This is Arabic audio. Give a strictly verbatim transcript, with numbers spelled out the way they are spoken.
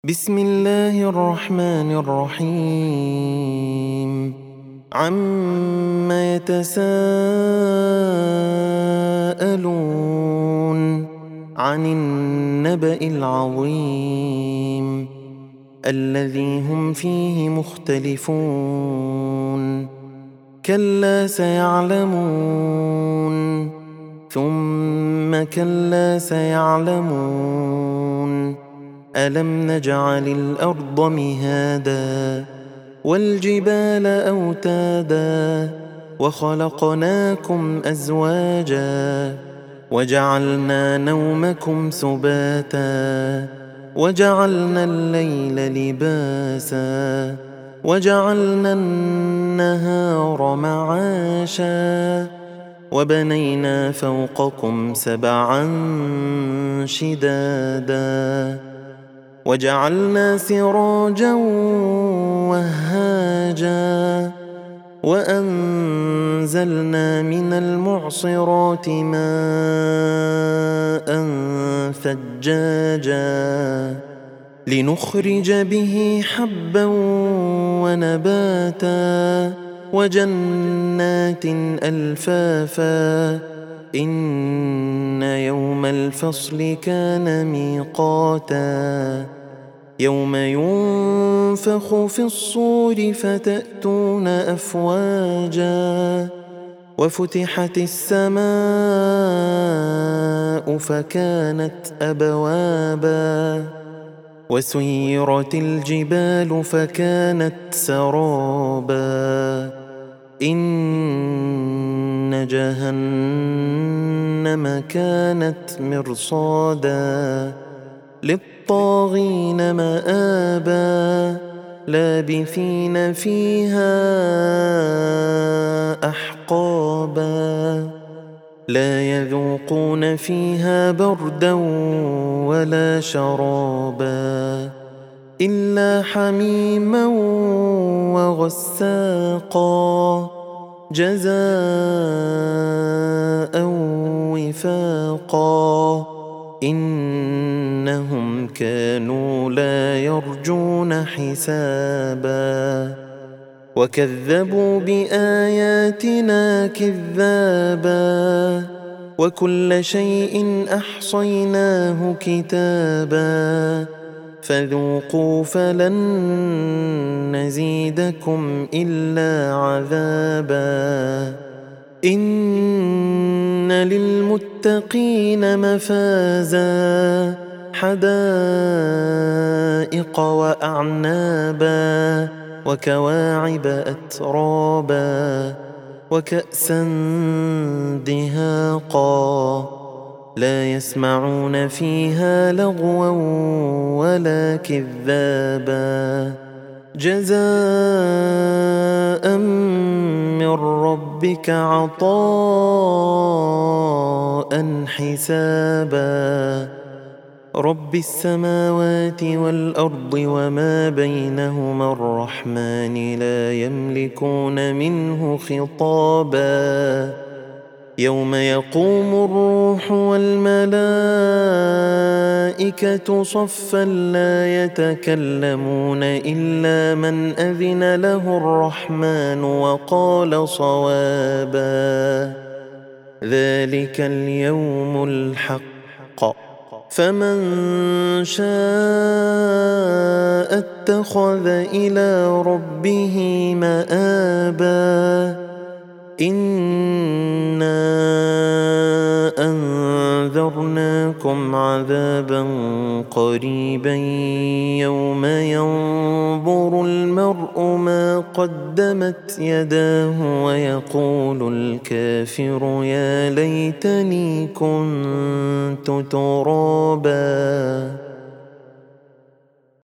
بسم الله الرحمن الرحيم عم يتساءلون عن النبأ العظيم الذي هم فيه مختلفون كلا سيعلمون ثم كلا سيعلمون ألم نجعل الأرض مهادا والجبال أوتادا وخلقناكم أزواجا وجعلنا نومكم سباتا وجعلنا الليل لباسا وجعلنا النهار معاشا وبنينا فوقكم سبعا شدادا وجعلنا سراجا وهاجا وأنزلنا من المعصرات ماء ثجاجا لنخرج به حبا ونباتا وجنات ألفافا إن يوم الفصل كان ميقاتا يوم ينفخ في الصور فتأتون أفواجا وفتحت السماء فكانت أبوابا وسيرت الجبال فكانت سرابا إن جهنم كانت مرصادا للطاغين مآبا لابثين فيها أحقابا لا يذوقون فيها بردا ولا شرابا إلا حميما وغساقا جزاء وفاقا إنهم كانوا لا يرجون حسابا وكذبوا بآياتنا كذابا وكل شيء أحصيناه كتابا فذوقوا فلن نزيدكم إلا عذابا إن للمتقين مفازا حدائق وأعنابا وكواعب أترابا وكأسا دهاقا لا يسمعون فيها لغوا ولا كذابا جزاء من ربك عطاء حسابا رب السماوات والأرض وما بينهما الرحمن لا يملكون منه خطابا يوم يقوم الروح والملائكة صفا لا يتكلمون إلا من أذن له الرحمن وقال صوابا ذلك اليوم الحق فمن شاء اتخذ إلى ربه مآبا إنا أنذرناكم عذابا قريبا يوم ينظر المرء ما قدمت يداه ويقول الكافر يا ليتني كنت ترابا.